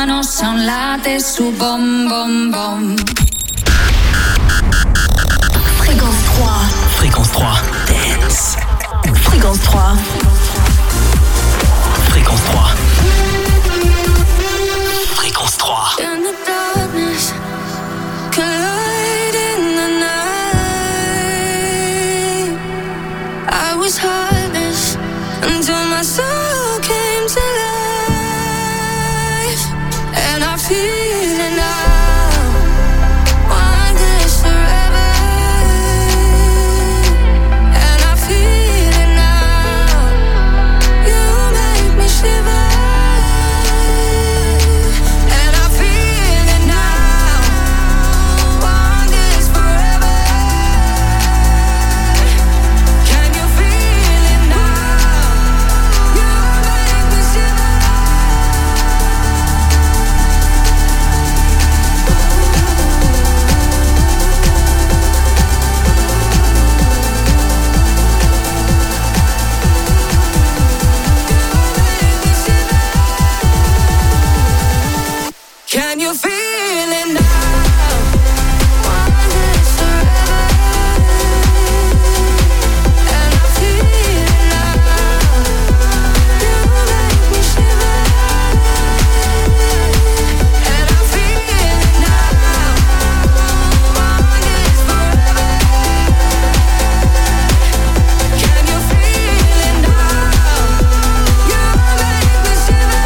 manos a un late su bom bom bom. Fréquence 3. Fréquence 3. Dance. Fréquence 3. Fréquence 3. Fréquence 3. In the darkness, collide in the night. I was heartless until my soul came to life. And I feel it now. Want this forever. And I feel it now. You make me shiver. And I feel it now. Want this forever. Can you feel it now? You make me shiver. Can you feel it now? Want this forever. And I feel it now. You make me shiver. And I feel it now. Want this forever. Can you feel it now? You make me shiver.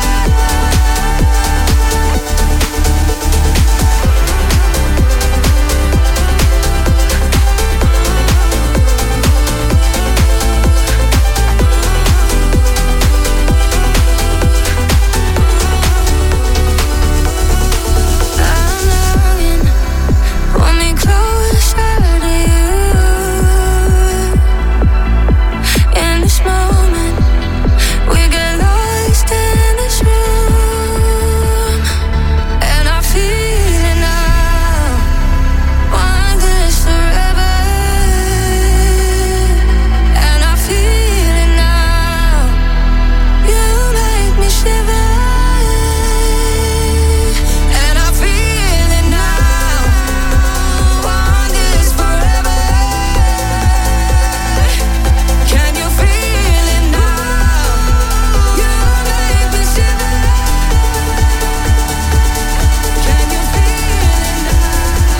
I'm longing, pull me closer to you. In this moment, we get lost in this room. And I feel it now. Want this forever. And I feel it now. You make me shiver. And I feel it now. Want this forever. Can you feel it now? You make me shiver. Can you feel it now?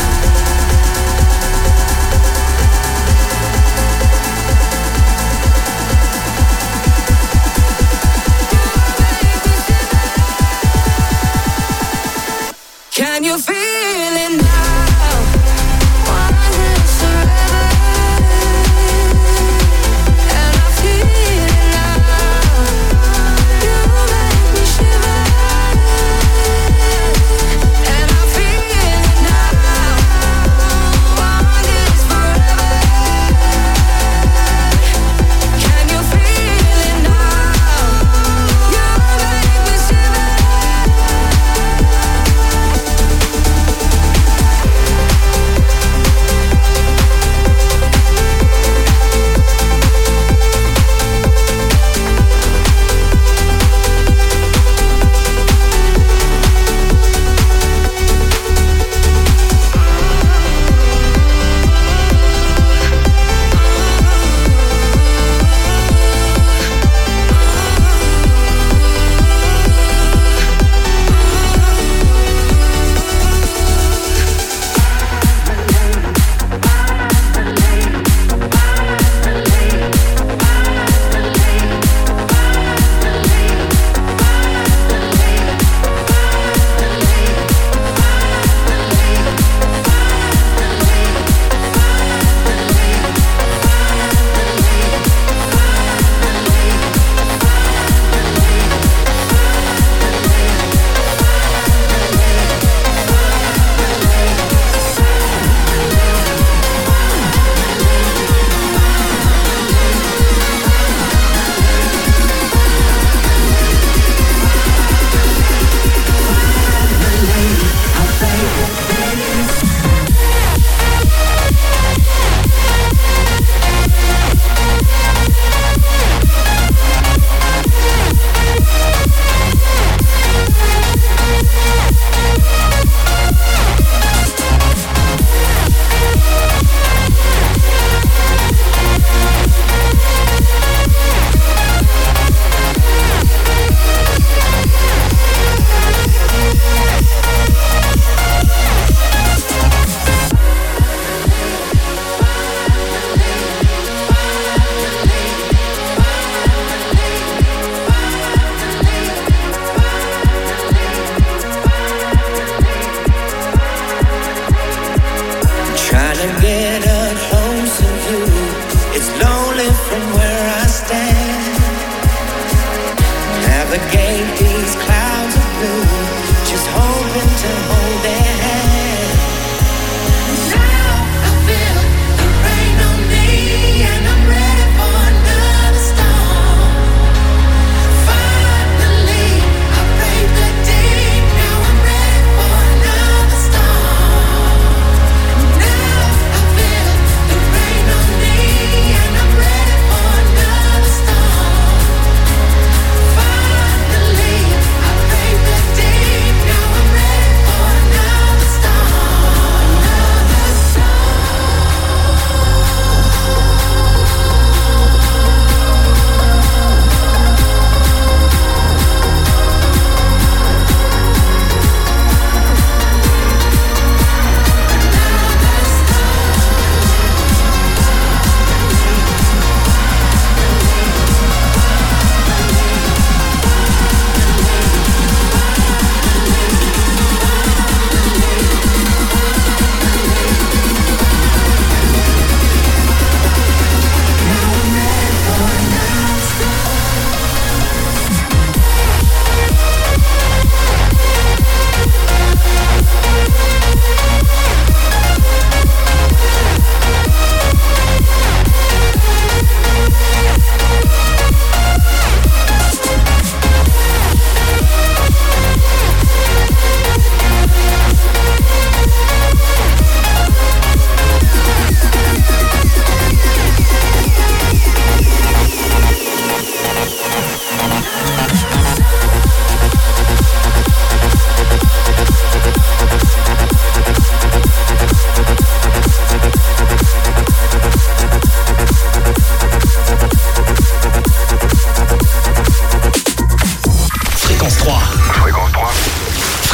Can you feel it now? Want this forever. And I feel it now. You make me shiver. And I feel it now. Want this forever. Can you feel it now? You make me shiver.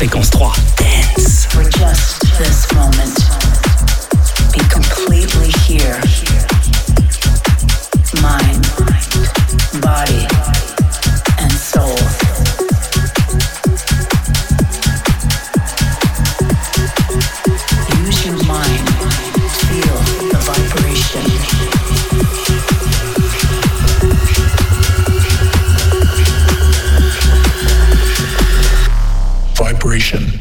Fréquence 3. Dance. For just this moment, be completely here. Mind, body, and soul. Use your mind. Feel the vibration. Vibration.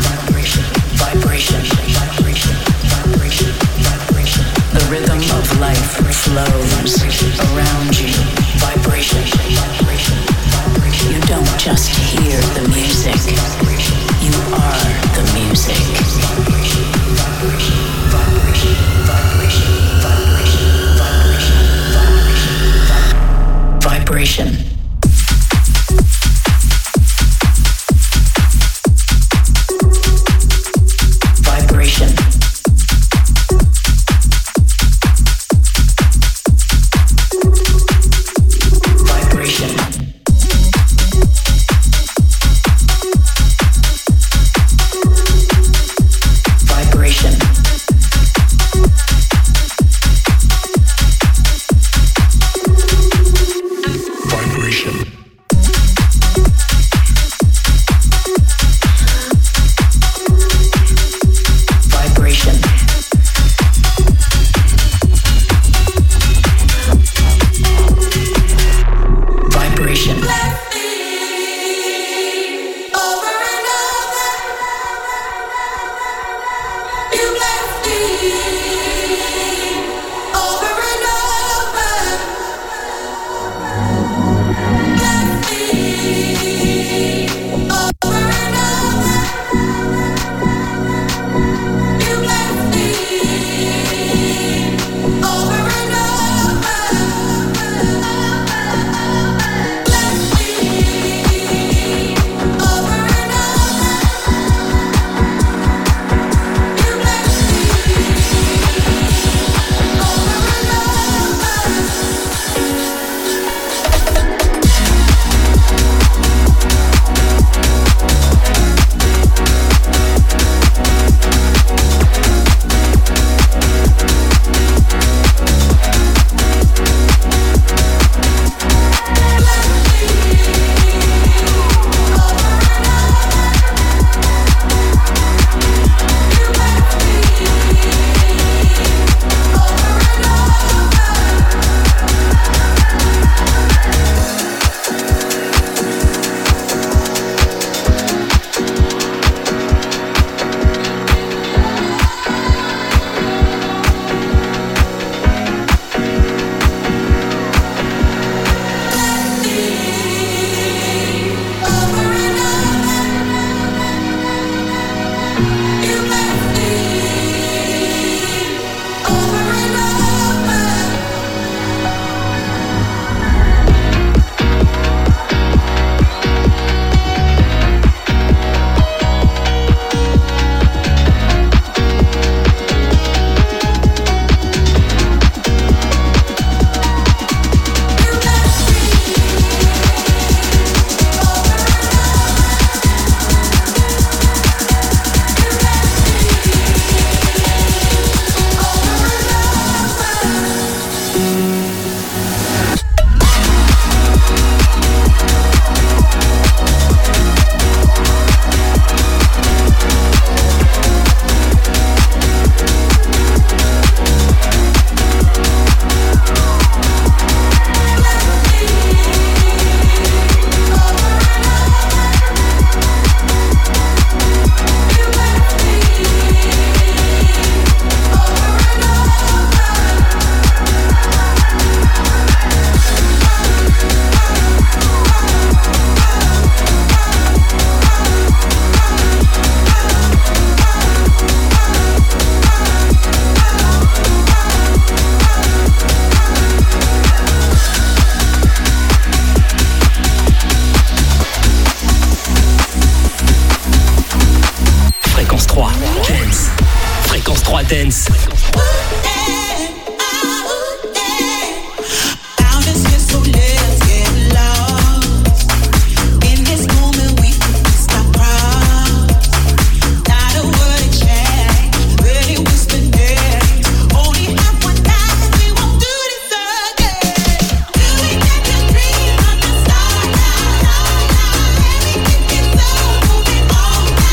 Of life. 3 Dance. Fréquence 3 Dance.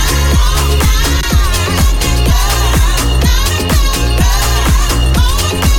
Oh,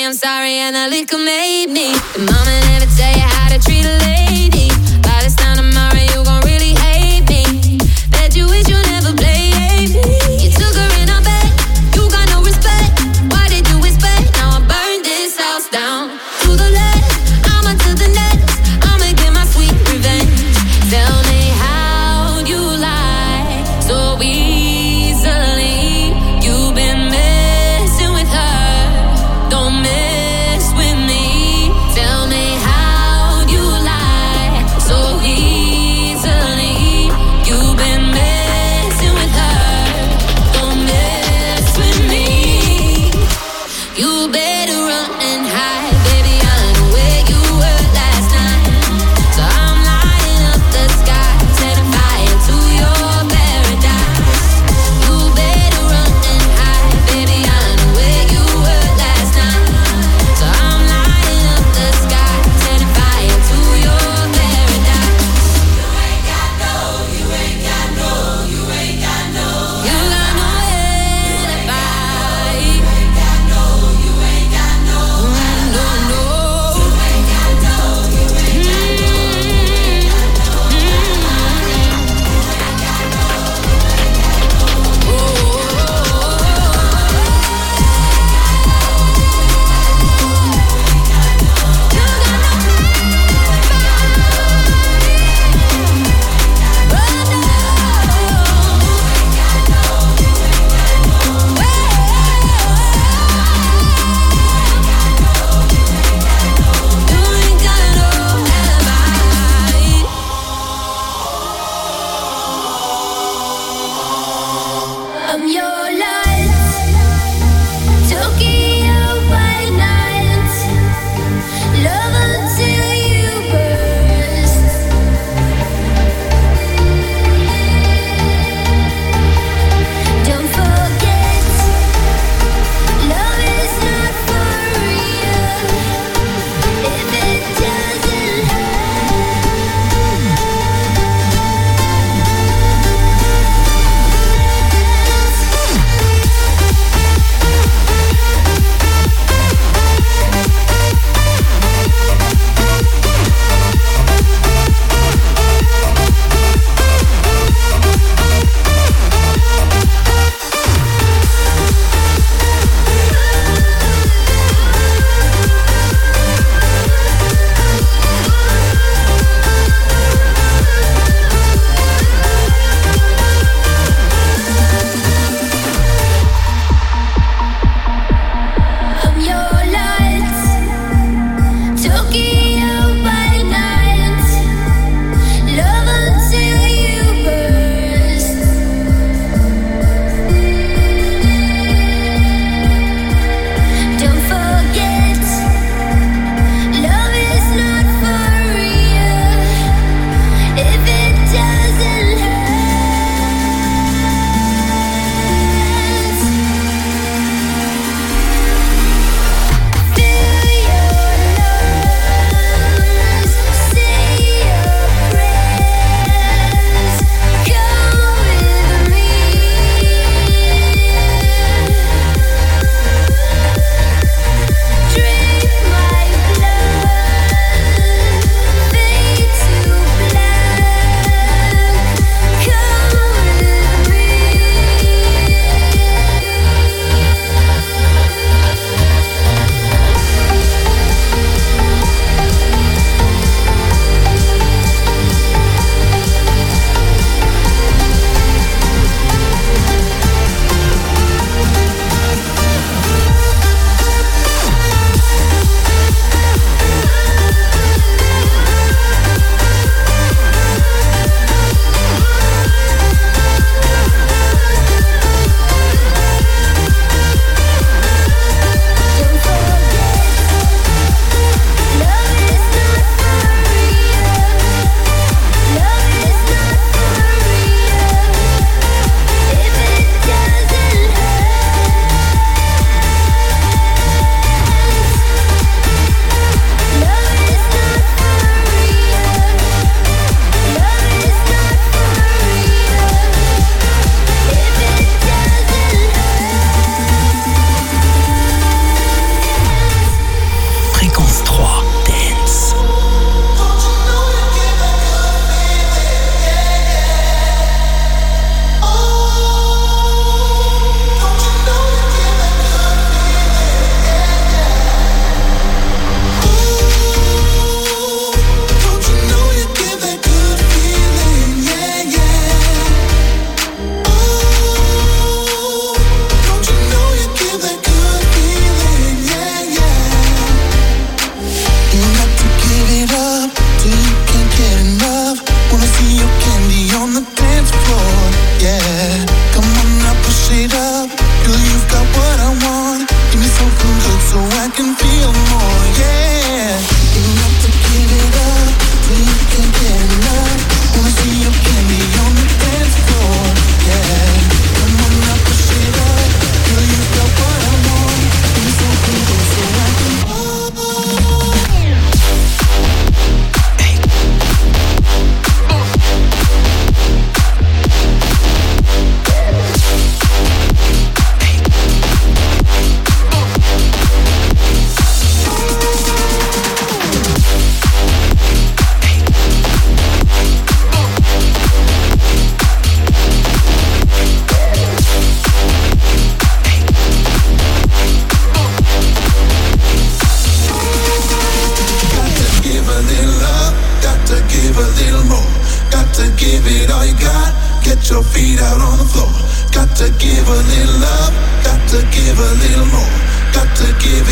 I'm sorry and the liquor made me. The mama never tell you how to treat a lady. By this time tomorrow you gon' really hate me. Bet you wish you never played me. You took her in her bed, you got no respect. Why did you expect? Now I burned this house down. To the left, I'm on to the next. I'ma get my sweet revenge. Tell me how you lie so easily. You've been messing with her. Don't mess with me. Tell me how you lie so easily. You've been messing with her. Don't mess with me. You better run and hide, baby. I know where you were last night. So I'm lighting up the sky, setting fire to your paradise. You better run and hide, baby. I know where you were last night. So I'm lighting up the sky, setting fire to your paradise. You got nowhere to fight. No,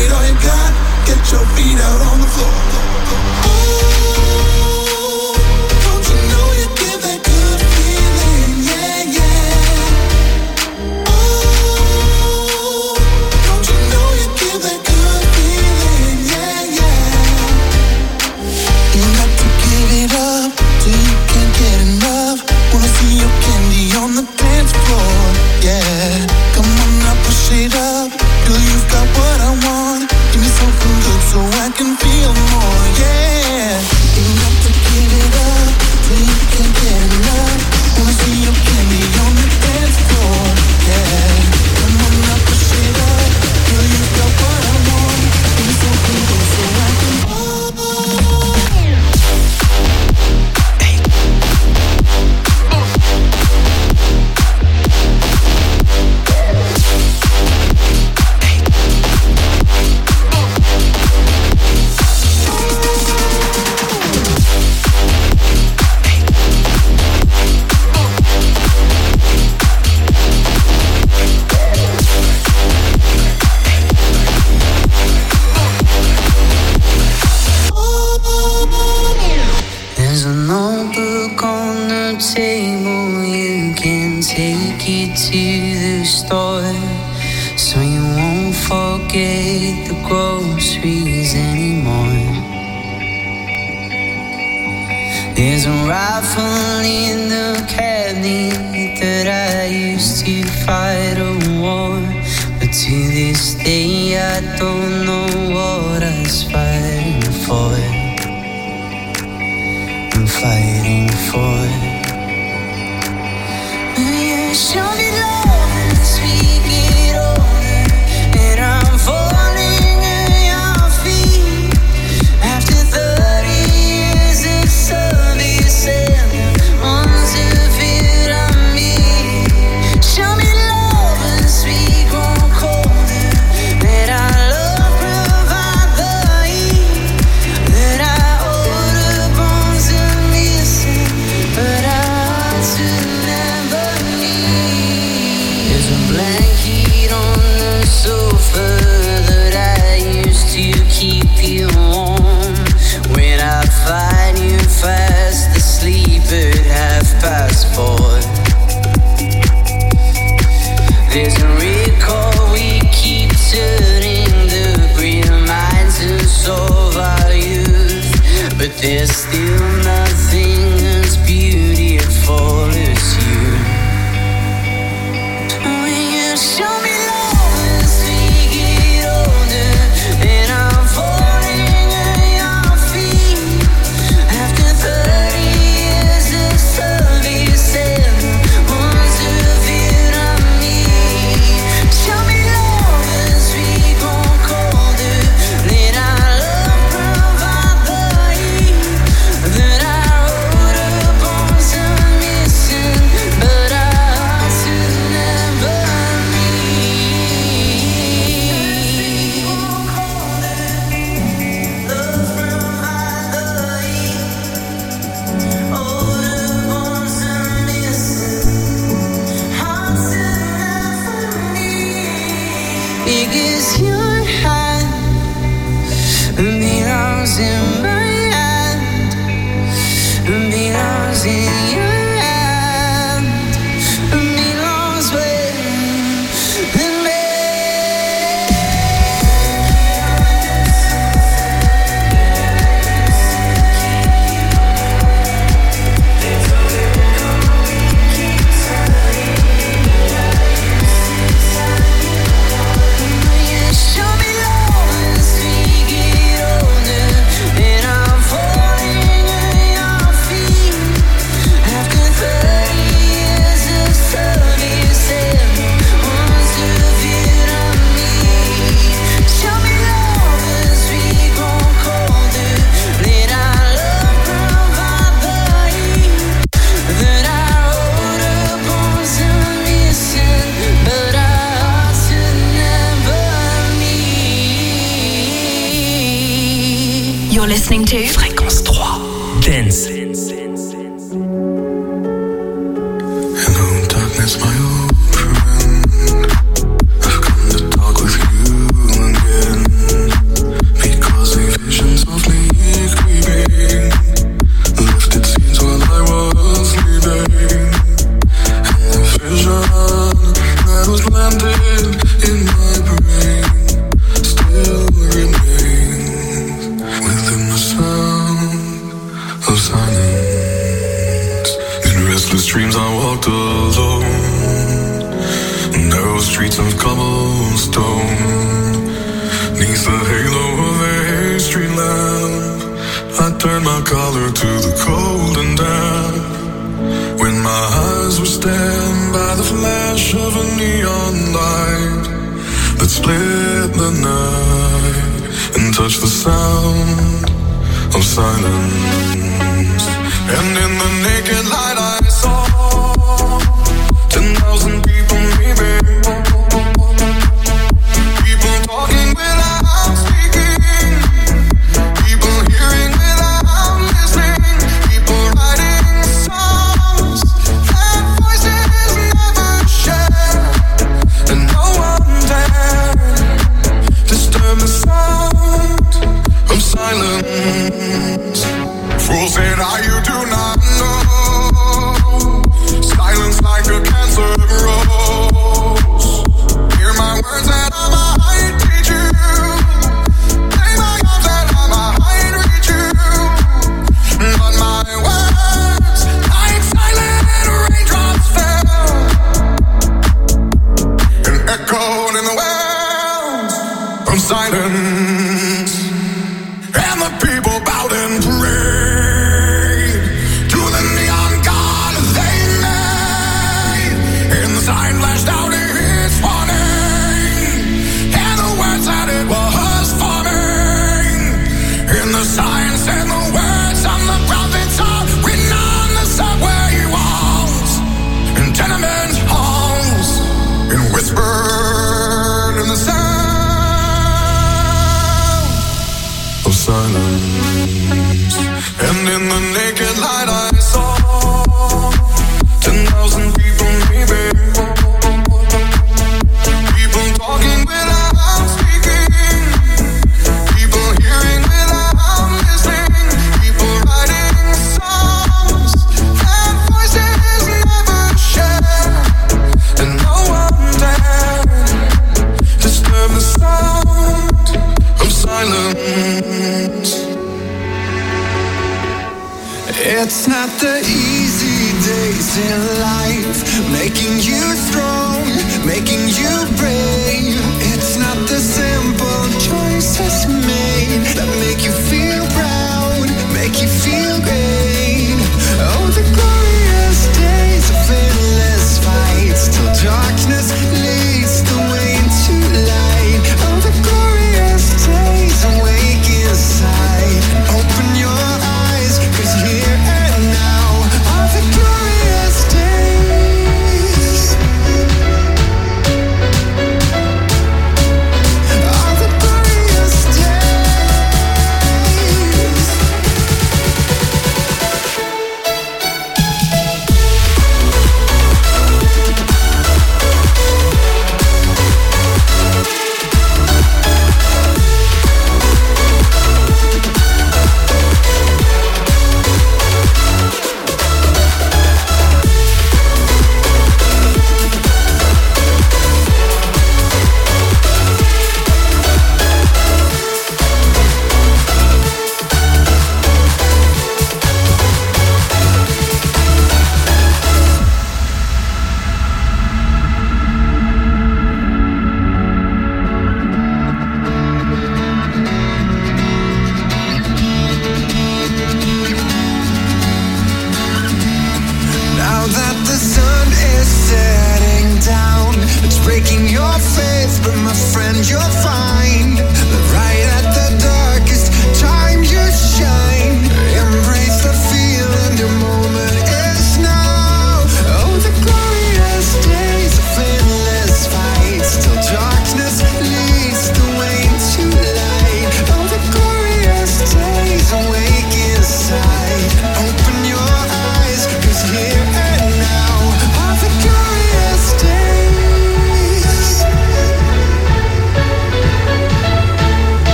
it all you got. Get your feet out on the floor. Oh, don't you know you give that good feeling? Yeah, yeah. Oh, don't you know you give that good feeling? Yeah, yeah. You got to give it up till you can't get enough. Wanna see your candy on the dance floor. Yeah, come on now, push it up. Girl, you've got what I want. Give me something good so I can feel more. Yeah, you got to give it up till you can't get enough. Wanna see your candy on the dance floor. Yeah, come on now, push it up. Girl, you've got what I want. Give me something good so I can. There's a notebook on the table, you can take it to the store, so you won't forget the groceries anymore. There's a rifle in the cabinet that I used to fight a war, but to this day I don't know what I was fighting for. Fighting for. You show me love as we get older, and I'm falling at your feet. After 30 years of service and months of it on me. Show me love as we grow colder, that our love provide the heat, that our older bones are missing, but our hearts will never meet. There's a blanket on the sofa that I used to keep you warm. When I find you fast asleep at 4:30. There's a record we keep turning, the reminders of our youth, but there's still nothing as beautiful as you. When you show me love as we get older, and I'm falling at your feet. After 30 years of service and months of it on me. Show me love as we grow colder, let our love provide the heat, that our older bones are missing, but our hearts will never meet. Love provide the heat, older bones are missing, hearts will never meet. Because your hand belongs in my hand, belongs in your hand, belongs with me. Show me love as we get older, and I'm falling at your feet. After 30 years of service and months of it on me. Show me love as we grow colder, let our love provide the heat, that our older bones are missing, but our hearts will never meet. You're listening to Fréquence 3. Dance. Hello, darkness, my old friend. I've come to talk with you again. Neath the halo of a street lamp, I turned my collar to the cold and damp. When my eyes were stabbed by the flash of a neon light that split the night and touched the sound of silence. And in the naked light I saw 10,000 people maybe, people talking without speaking, people hearing without listening, people writing songs that voices never share, and no one dared disturb the sound of silence. Fools said, you do not know. Silence like a cancer grows. Hear my words that I might teach you. Lay my arms that I might reach you. But my words, like silent raindrops, fell and echoed in the wells from silence. And the people bowed and prayed to the neon god they made. And the sign flashed out its warning, and the words that it was forming. And the sign said the words on the prophets are written on the subway walls and tenement halls, and whispered in the sound of silence. And in the naked light I saw 10,000 people maybe, people talking without speaking, people hearing without listening, people writing songs that voices never share, and no one dared disturb the sound of silence. It's not the easy days in life making you strong, making you brave. It's not the simple choices made that make you feel proud, make you feel great. Oh, the glorious days of endless fights till darkness leads the way to light. Oh, the glorious days awake inside. Open your eyes, 'cause here and now are the glorious days.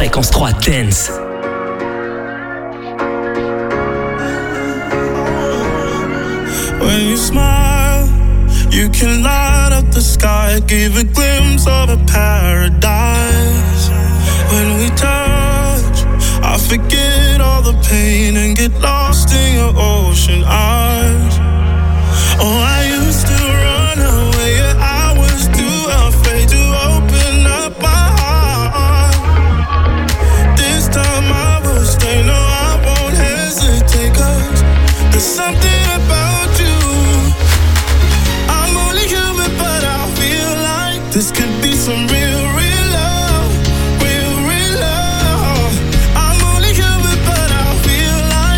Fréquence 3 Dance. When you smile, you can light up the sky, give a glimpse of a paradise. When we touch, I forget all the pain and get lost in your ocean eyes. Oh, I used to run away, yeah, I was too afraid to open up my heart. This time I will stay, no, I won't hesitate, 'cause there's something about you. I'm only human, but I feel like this could be some real, real love, real, real love. I'm only human, but I feel like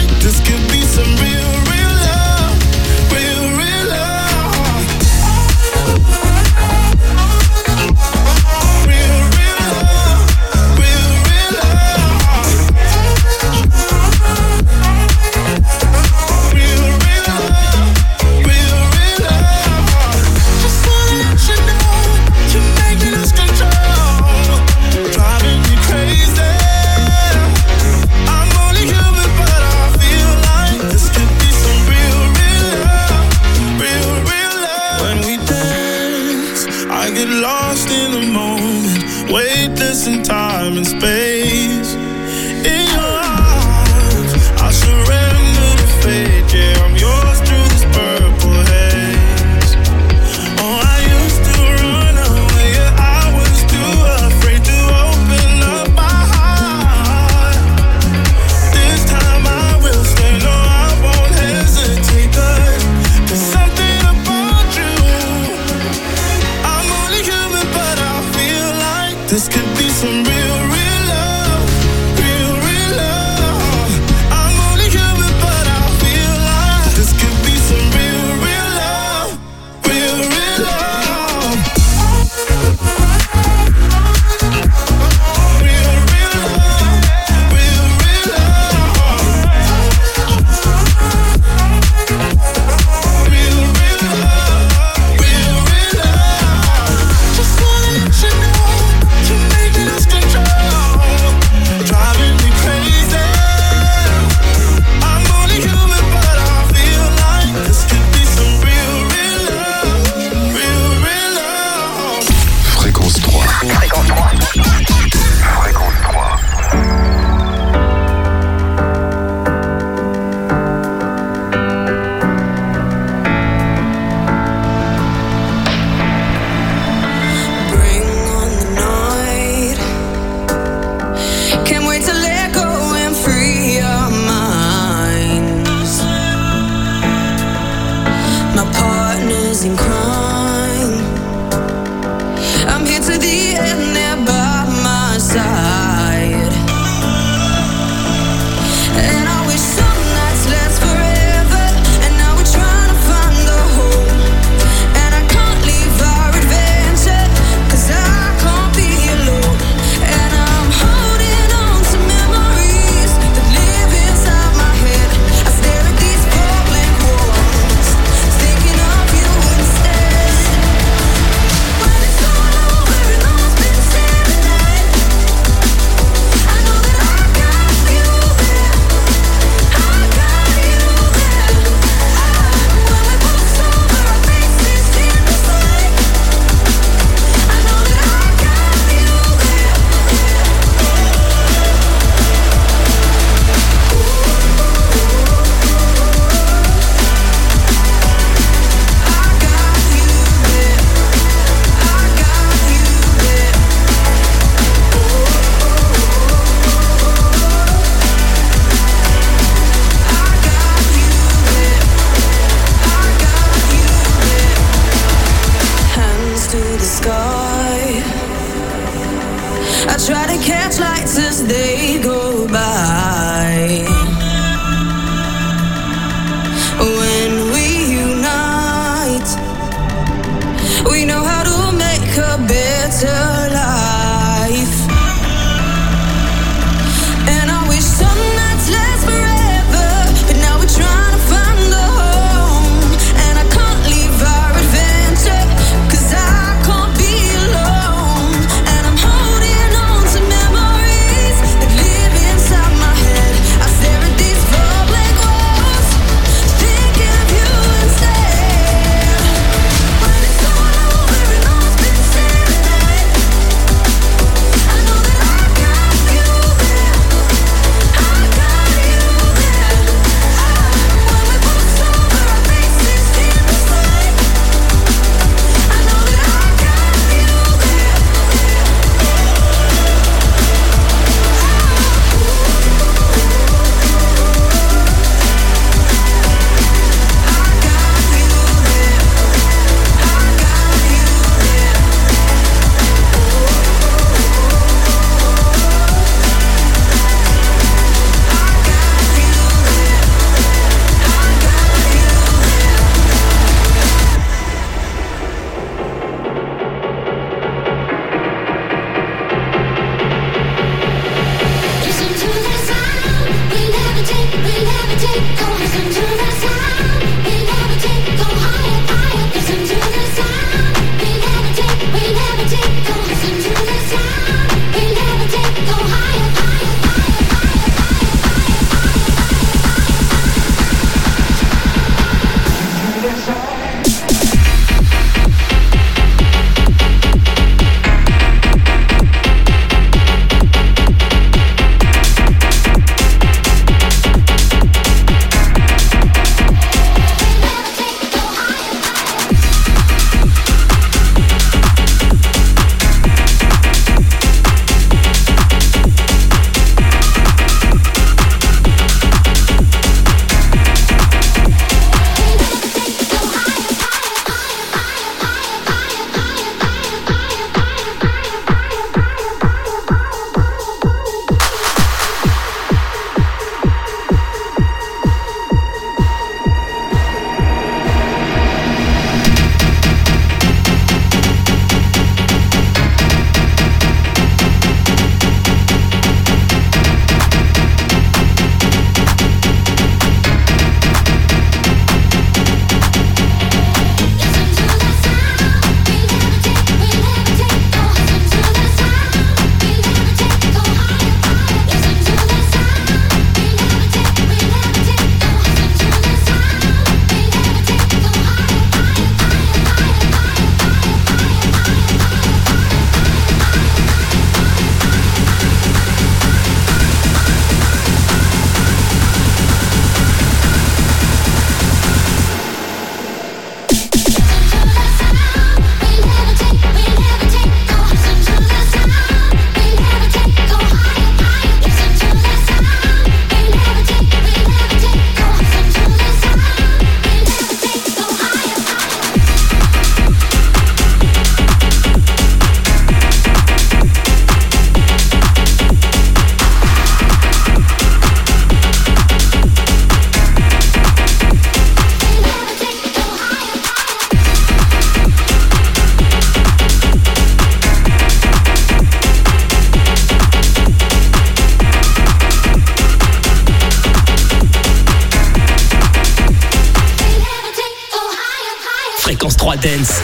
Fréquence 3 Dance.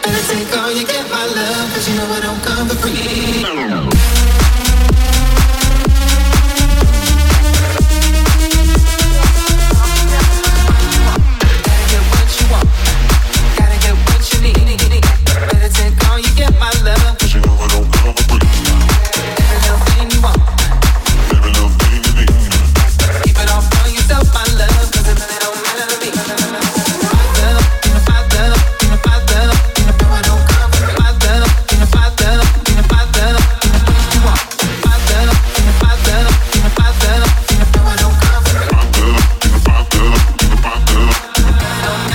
Better take all you get, my love, 'cause you know I don't come for free.